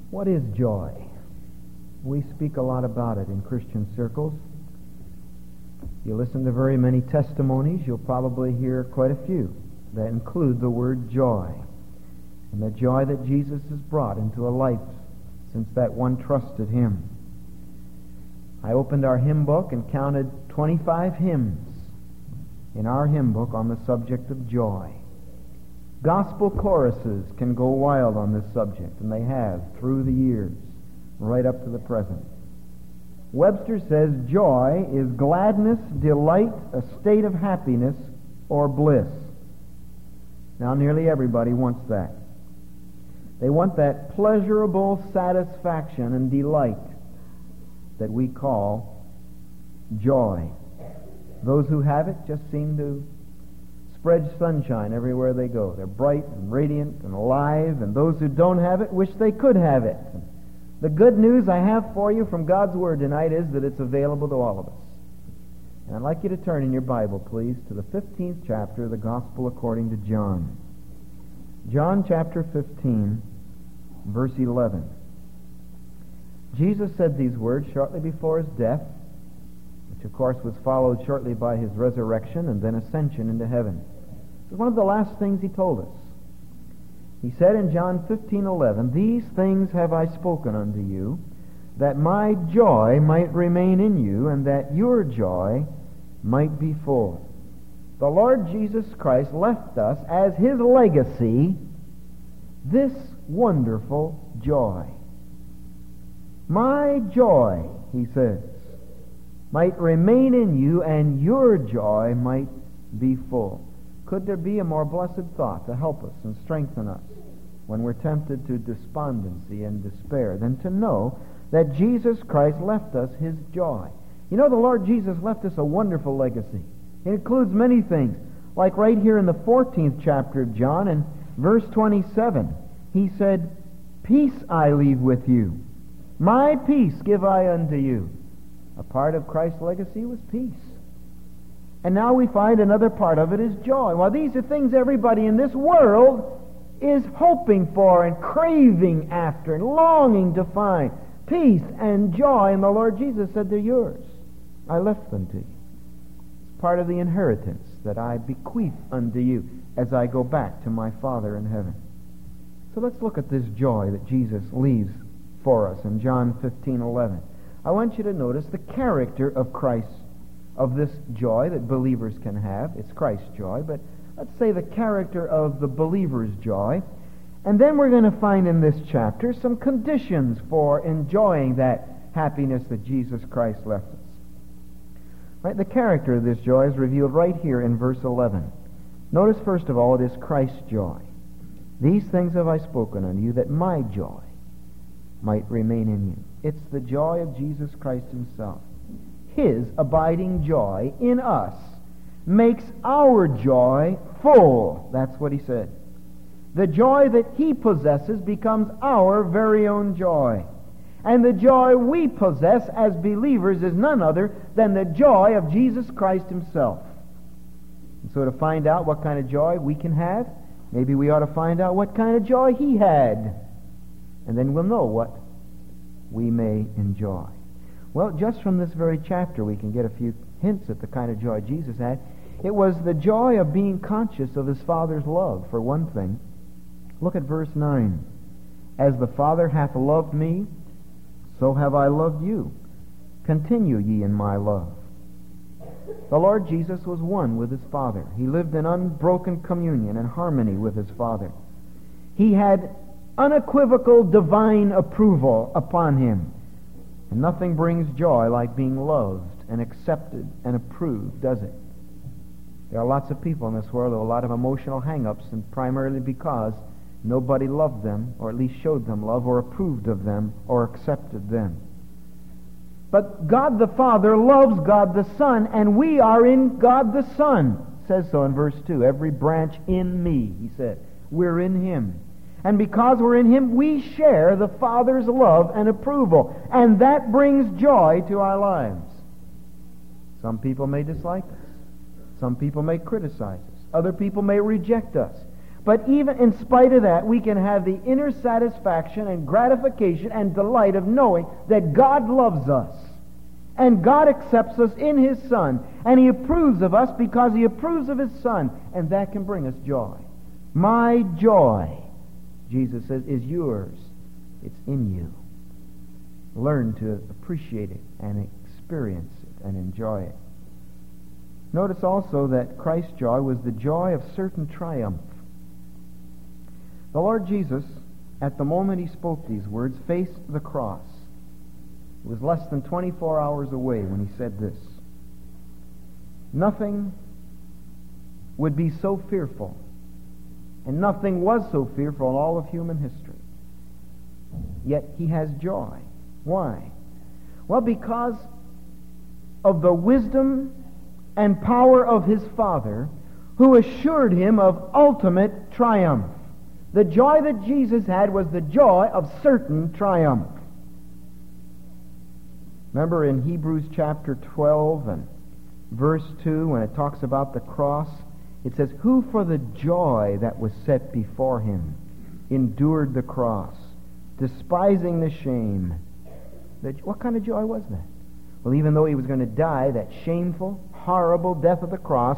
What is joy? We speak a lot about it in Christian circles. If you listen to very many testimonies, you'll probably hear quite a few that include the word joy, and the joy that Jesus has brought into a life since that one trusted Him. I opened our hymn book and counted 25 hymns in our hymn book on the subject of joy. Gospel choruses can go wild on this subject, and they have through the years, right up to the present. Webster says joy is gladness, delight, a state of happiness, or bliss. Now, nearly everybody wants that. They want that pleasurable satisfaction and delight that we call joy. Those who have it just seem to spread sunshine everywhere they go. They're bright and radiant and alive, and those who don't have it wish they could have it. The good news I have for you from God's Word tonight is that it's available to all of us. And I'd like you to turn in your Bible, please, to the 15th chapter of the Gospel according to John. John chapter 15, verse 11. Jesus said these words shortly before His death, which of course was followed shortly by His resurrection and then ascension into heaven. It was one of the last things He told us. He said in John 15:11, "These things have I spoken unto you, that my joy might remain in you, and that your joy might be full." The Lord Jesus Christ left us as His legacy this wonderful joy. My joy, He says, might remain in you, and your joy might be full. Could there be a more blessed thought to help us and strengthen us when we're tempted to despondency and despair than to know that Jesus Christ left us His joy? You know, the Lord Jesus left us a wonderful legacy. It includes many things, like right here in the 14th chapter of John, in verse 27, He said, "Peace I leave with you. My peace give I unto you." A part of Christ's legacy was peace. And now we find another part of it is joy. Well, these are things everybody in this world is hoping for and craving after and longing to find. Peace and joy. And the Lord Jesus said, "They're yours. I left them to you. It's part of the inheritance that I bequeath unto you as I go back to my Father in heaven." So let's look at this joy that Jesus leaves for us in John 15:11. I want you to notice the character of Christ, of this joy that believers can have. It's Christ's joy, but let's say the character of the believer's joy. And then we're going to find in this chapter some conditions for enjoying that happiness that Jesus Christ left us. Right? The character of this joy is revealed right here in verse 11. Notice, first of all, it is Christ's joy. "These things have I spoken unto you, that my joy might remain in you." It's the joy of Jesus Christ Himself. His abiding joy in us makes our joy full. That's what He said. The joy that He possesses becomes our very own joy. And the joy we possess as believers is none other than the joy of Jesus Christ Himself. And so to find out what kind of joy we can have, maybe we ought to find out what kind of joy He had. And then we'll know what we may enjoy. Well, just from this very chapter we can get a few hints at the kind of joy Jesus had. It was the joy of being conscious of His Father's love, for one thing. Look at verse 9. "As the Father hath loved me, so have I loved you. Continue ye in my love." The Lord Jesus was one with His Father. He lived in unbroken communion and harmony with His Father. He had unequivocal divine approval upon Him. And nothing brings joy like being loved and accepted and approved, does it? There are lots of people in this world with a lot of emotional hang-ups, and primarily because nobody loved them, or at least showed them love, or approved of them, or accepted them. But God the Father loves God the Son, and we are in God the Son. It says so in verse 2. "Every branch in me," He said. We're in Him. And because we're in Him, we share the Father's love and approval. And that brings joy to our lives. Some people may dislike us. Some people may criticize us. Other people may reject us. But even in spite of that, we can have the inner satisfaction and gratification and delight of knowing that God loves us. And God accepts us in His Son. And He approves of us because He approves of His Son. And that can bring us joy. My joy, Jesus says, is yours. It's in you. Learn to appreciate it and experience it and enjoy it. Notice also that Christ's joy was the joy of certain triumph. The Lord Jesus, at the moment He spoke these words, faced the cross. It was less than 24 hours away when He said this. Nothing would be so fearful, and nothing was so fearful in all of human history. Yet He has joy. Why? Well, because of the wisdom and power of His Father, who assured Him of ultimate triumph. The joy that Jesus had was the joy of certain triumph. Remember in Hebrews chapter 12 and verse 2, when it talks about the cross, it says, "Who for the joy that was set before Him endured the cross, despising the shame." What kind of joy was that? Well, even though He was going to die that shameful, horrible death of the cross,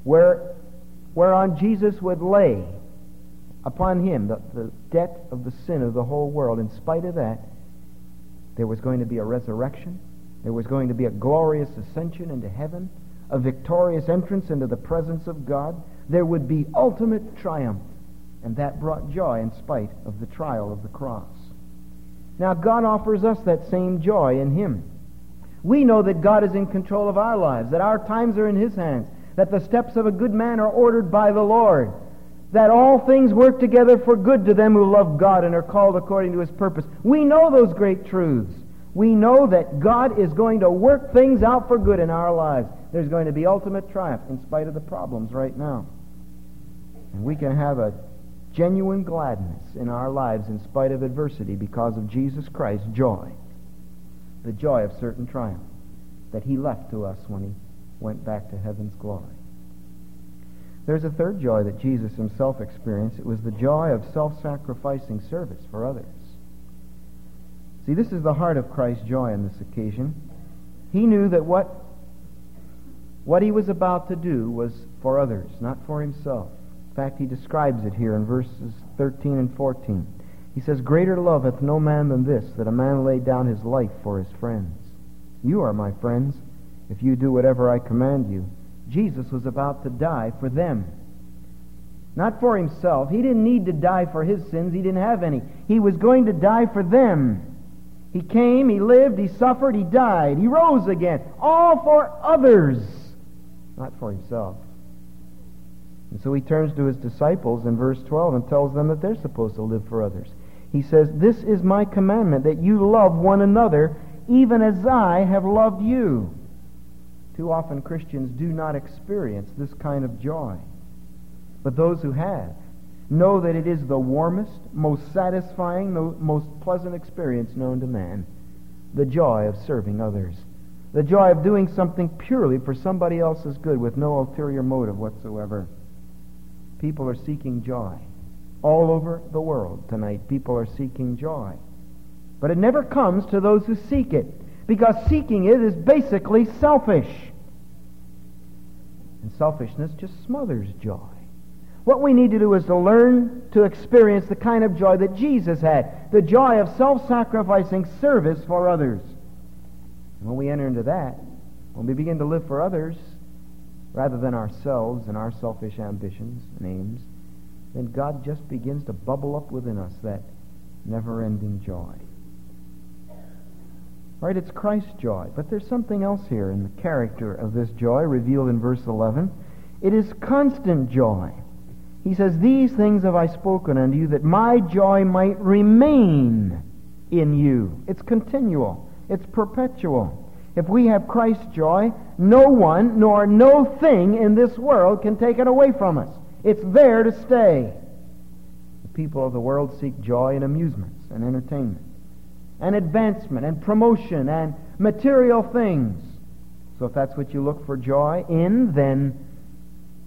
whereon Jesus would lay upon Him the debt of the sin of the whole world, in spite of that, there was going to be a resurrection. There was going to be a glorious ascension into heaven, a victorious entrance into the presence of God. There would be ultimate triumph, and that brought joy in spite of the trial of the cross. Now, God offers us that same joy in Him. We know that God is in control of our lives, that our times are in His hands, that the steps of a good man are ordered by the Lord, that all things work together for good to them who love God and are called according to His purpose. We know those great truths. We know that God is going to work things out for good in our lives. There's going to be ultimate triumph in spite of the problems right now. And we can have a genuine gladness in our lives in spite of adversity because of Jesus Christ's joy. The joy of certain triumph that He left to us when He went back to heaven's glory. There's a third joy that Jesus Himself experienced. It was the joy of self-sacrificing service for others. See, this is the heart of Christ's joy on this occasion. He knew that what He was about to do was for others, not for Himself. In fact, He describes it here in verses 13 and 14. He says, "Greater love hath no man than this, that a man lay down his life for his friends. You are my friends, if you do whatever I command you." Jesus was about to die for them. Not for Himself. He didn't need to die for His sins. He didn't have any. He was going to die for them. He came, He lived, He suffered, He died, He rose again. All for others, not for Himself. And so He turns to His disciples in verse 12 and tells them that they're supposed to live for others. He says, "This is my commandment, that you love one another, even as I have loved you." Too often Christians do not experience this kind of joy. But those who have know that it is the warmest, most satisfying, most pleasant experience known to man. The joy of serving others. The joy of doing something purely for somebody else's good with no ulterior motive whatsoever. People are seeking joy. All over the world tonight, people are seeking joy. But it never comes to those who seek it, because seeking it is basically selfish. And selfishness just smothers joy. What we need to do is to learn to experience the kind of joy that Jesus had, the joy of self-sacrificing service for others. And when we enter into that, when we begin to live for others, rather than ourselves and our selfish ambitions and aims, then God just begins to bubble up within us that never-ending joy. Right, it's Christ's joy. But there's something else here in the character of this joy revealed in verse 11. It is constant joy. He says, "These things have I spoken unto you, that my joy might remain in you." It's continual. It's perpetual. If we have Christ's joy, no one nor no thing in this world can take it away from us. It's there to stay. The people of the world seek joy in amusements and entertainment, and advancement and promotion and material things. So if that's what you look for joy in, then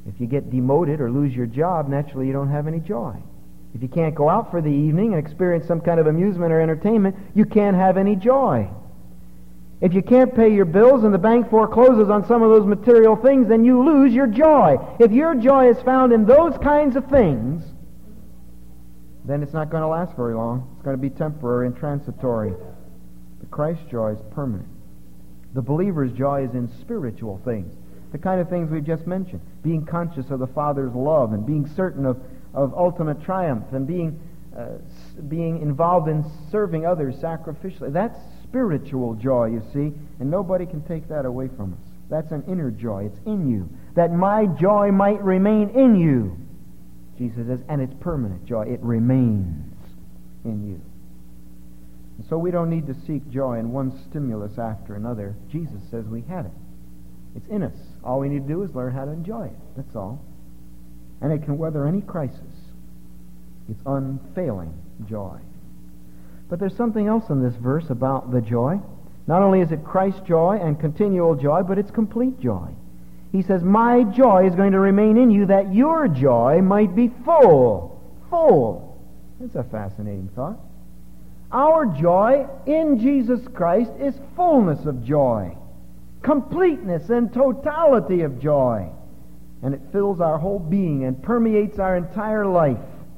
If you get demoted or lose your job, naturally you don't have any joy. If you can't go out for the evening and experience some kind of amusement or entertainment, you can't have any joy. If you can't pay your bills and the bank forecloses on some of those material things, then you lose your joy. If your joy is found in those kinds of things, then it's not going to last very long. It's going to be temporary and transitory. But Christ's joy is permanent. The believer's joy is in spiritual things, the kind of things we've just mentioned, being conscious of the Father's love and being certain of ultimate triumph and being involved in serving others sacrificially. That's spiritual joy, you see, and nobody can take that away from us. That's an inner joy. It's in you. That my joy might remain in you, Jesus says, and it's permanent joy. It remains in you. And so we don't need to seek joy in one stimulus after another. Jesus says we have it. It's in us. All we need to do is learn how to enjoy it. That's all. And it can weather any crisis. It's unfailing joy. But there's something else in this verse about the joy. Not only is it Christ's joy and continual joy, but it's complete joy. He says, my joy is going to remain in you that your joy might be full. Full. That's a fascinating thought. Our joy in Jesus Christ is fullness of joy, completeness and totality of joy. And it fills our whole being and permeates our entire life.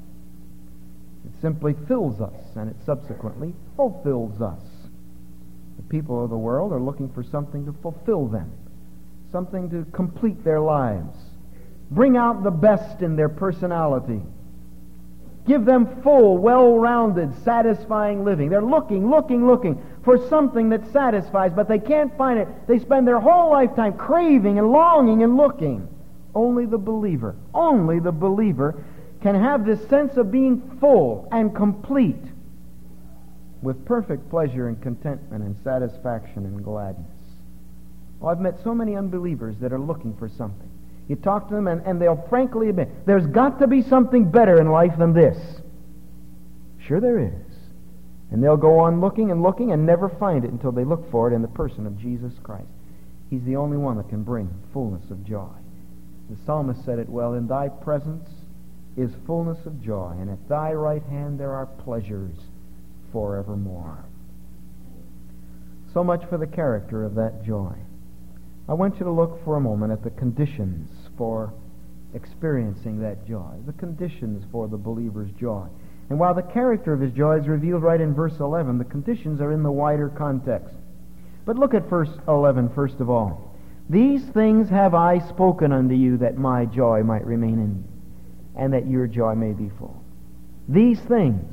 It simply fills us, and it subsequently fulfills us. The people of the world are looking for something to fulfill them, something to complete their lives, bring out the best in their personality, give them full, well-rounded, satisfying living. They're looking for something that satisfies, but they can't find it. They spend their whole lifetime craving and longing and looking. Only the believer can have this sense of being full and complete with perfect pleasure and contentment and satisfaction and gladness. Oh, I've met so many unbelievers that are looking for something. You talk to them and they'll frankly admit, there's got to be something better in life than this. Sure there is. And they'll go on looking and never find it until they look for it in the person of Jesus Christ. He's the only one that can bring fullness of joy. The psalmist said it well, in thy presence is fullness of joy, and at thy right hand there are pleasures forevermore. So much for the character of that joy. I want you to look for a moment at the conditions for experiencing that joy, the conditions for the believer's joy. And while the character of his joy is revealed right in verse 11, the conditions are in the wider context. But look at verse 11 first of all. These things have I spoken unto you, that my joy might remain in you, and that your joy may be full. These things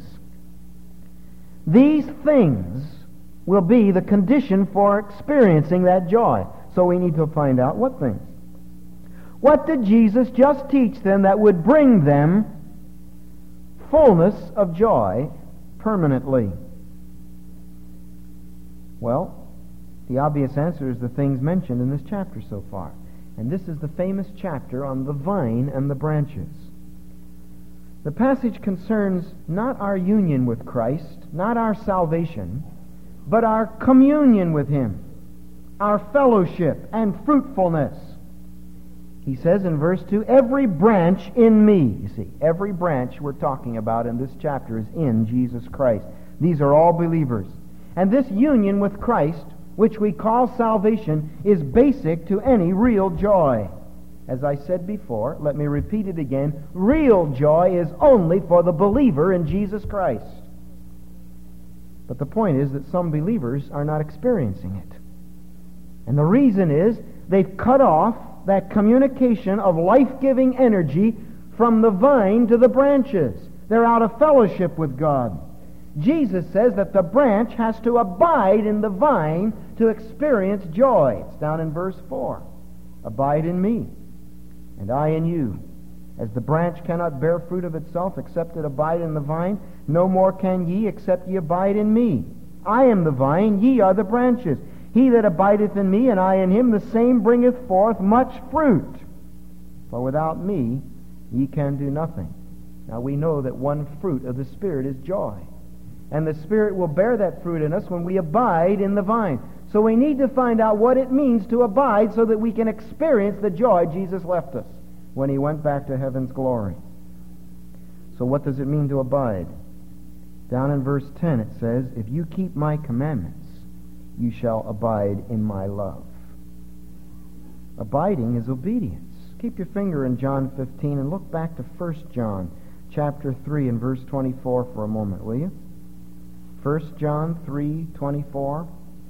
will be the condition for experiencing that joy. So we need to find out what things. What did Jesus just teach them that would bring them fullness of joy permanently? Well, the obvious answer is the things mentioned in this chapter so far. And this is the famous chapter on the vine and the branches. The passage concerns not our union with Christ, not our salvation, but our communion with Him, our fellowship and fruitfulness. He says in verse 2, every branch in me. You see, every branch we're talking about in this chapter is in Jesus Christ. These are all believers. And this union with Christ, which we call salvation, is basic to any real joy. As I said before, let me repeat it again, real joy is only for the believer in Jesus Christ. But the point is that some believers are not experiencing it. And the reason is they've cut off that communication of life-giving energy from the vine to the branches. They're out of fellowship with God. Jesus says that the branch has to abide in the vine to experience joy. It's down in verse 4. Abide in me, and I in you. As the branch cannot bear fruit of itself except it abide in the vine, no more can ye except ye abide in me. I am the vine, ye are the branches. He that abideth in me, and I in him, the same bringeth forth much fruit. For without me ye can do nothing. Now we know that one fruit of the Spirit is joy. And the Spirit will bear that fruit in us when we abide in the vine. So we need to find out what it means to abide so that we can experience the joy Jesus left us. when he went back to heaven's glory. So what does it mean to abide? Down in verse 10 it says, "If you keep my commandments, you shall abide in my love." Abiding is obedience. Keep your finger in John 15 and look back to 1 John chapter 3 and verse 24 for a moment, will you? 1 John 3:24.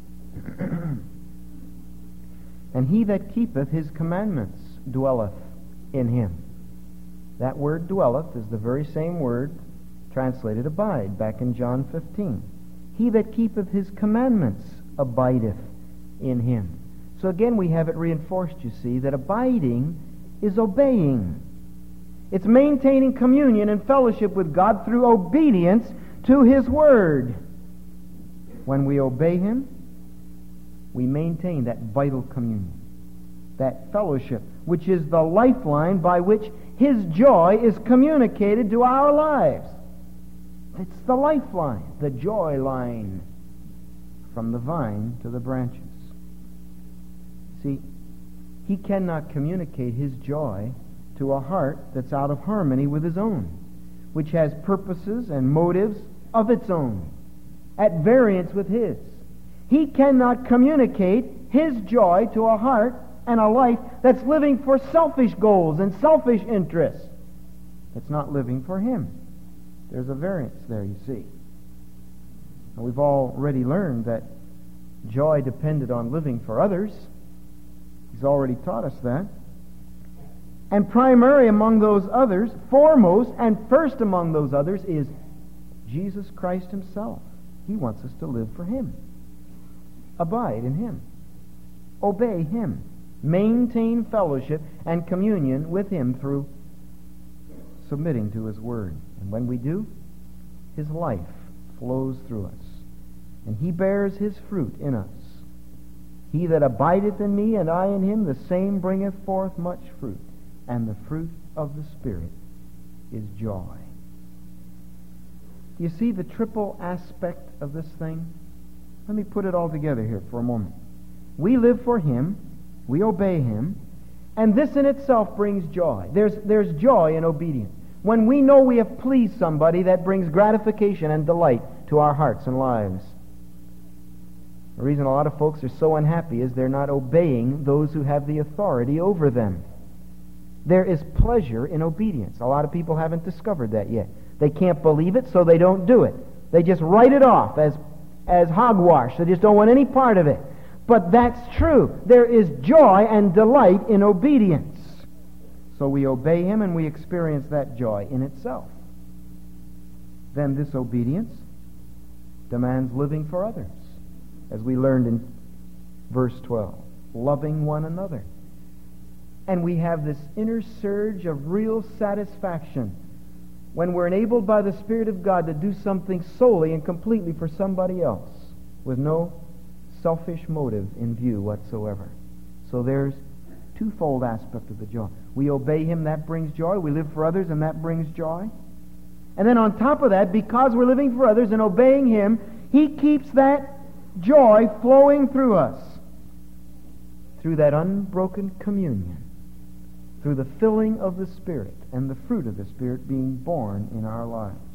"And he that keepeth his commandments dwelleth in him." That word dwelleth is the very same word translated abide back in John 15. "He that keepeth his commandments abideth in him." So again we have it reinforced, you see, that abiding is obeying. It's maintaining communion and fellowship with God through obedience to His Word. When we obey Him, we maintain that vital communion, that fellowship, which is the lifeline by which His joy is communicated to our lives. It's the lifeline, the joy line, from the vine to the branches. See, He cannot communicate His joy to a heart that's out of harmony with His own, which has purposes and motives of its own, at variance with His. He cannot communicate His joy to a heart and a life that's living for selfish goals and selfish interests. It's not living for Him. There's a variance there, you see. And we've already learned that joy depended on living for others. He's already taught us that. And primary among those others, foremost and first among those others, is Jesus Christ Himself. He wants us to live for Him. Abide in Him. Obey Him. Maintain fellowship and communion with Him through submitting to His Word. And when we do, His life flows through us, and He bears His fruit in us. "He that abideth in me, and I in him, the same bringeth forth much fruit. And the fruit of the Spirit is joy." Do you see the triple aspect of this thing? Let me put it all together here for a moment. We live for Him, we obey Him, and this in itself brings joy. There's joy in obedience. When we know we have pleased somebody, that brings gratification and delight to our hearts and lives. The reason a lot of folks are so unhappy is they're not obeying those who have the authority over them. There is pleasure in obedience. A lot of people haven't discovered that yet. They can't believe it, so they don't do it. They just write it off as hogwash. They just don't want any part of it. But that's true. There is joy and delight in obedience. So we obey Him and we experience that joy in itself. Then this obedience demands living for others, as we learned in verse 12, loving one another. And we have this inner surge of real satisfaction when we're enabled by the Spirit of God to do something solely and completely for somebody else with no selfish motive in view whatsoever. So there's twofold aspect of the joy. We obey Him, that brings joy. We live for others, and that brings joy. And then on top of that, because we're living for others and obeying Him, He keeps that joy flowing through us through that unbroken communion, through the filling of the Spirit and the fruit of the Spirit being born in our lives.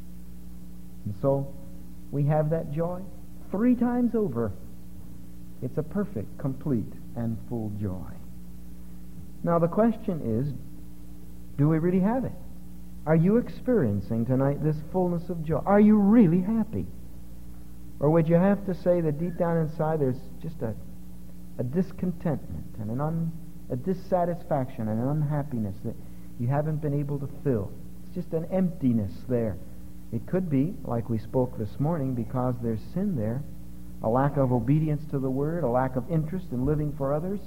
And so we have that joy 3 times over. It's a perfect, complete, and full joy. Now the question is, do we really have it? Are you experiencing tonight this fullness of joy? Are you really happy? Or would you have to say that deep down inside there's just a discontentment and a dissatisfaction and an unhappiness that you haven't been able to fill? It's just an emptiness there. It could be, like we spoke this morning, because there's sin there, a lack of obedience to the Word, a lack of interest in living for others.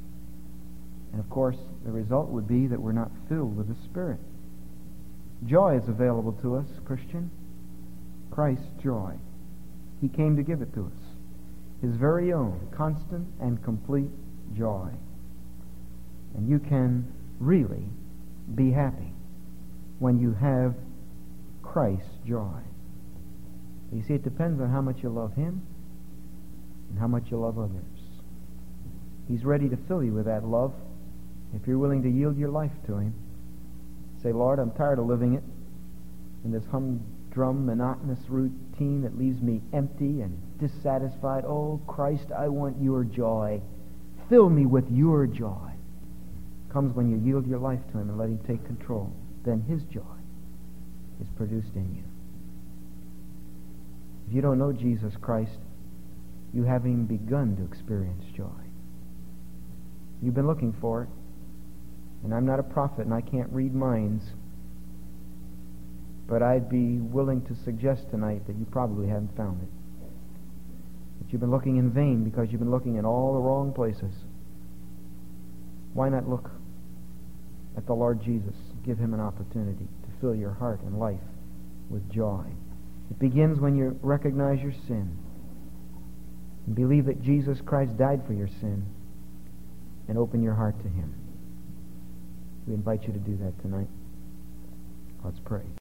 And of course, the result would be that we're not filled with the Spirit. Joy is available to us, Christian. Christ's joy. He came to give it to us. His very own, constant and complete joy. And you can really be happy when you have Christ's joy. You see, it depends on how much you love Him and how much you love others. He's ready to fill you with that love If you're willing to yield your life to Him, say, Lord, I'm tired of living it in this humdrum, monotonous routine that leaves me empty and dissatisfied. Oh, Christ, I want your joy. Fill me with your joy. It comes when you yield your life to Him and let Him take control. Then His joy is produced in you. If you don't know Jesus Christ, you haven't even begun to experience joy. You've been looking for it. And I'm not a prophet and I can't read minds. But I'd be willing to suggest tonight that you probably haven't found it. That you've been looking in vain because you've been looking in all the wrong places. Why not look at the Lord Jesus? Give Him an opportunity to fill your heart and life with joy. It begins when you recognize your sin and believe that Jesus Christ died for your sin and open your heart to Him. We invite you to do that tonight. Let's pray.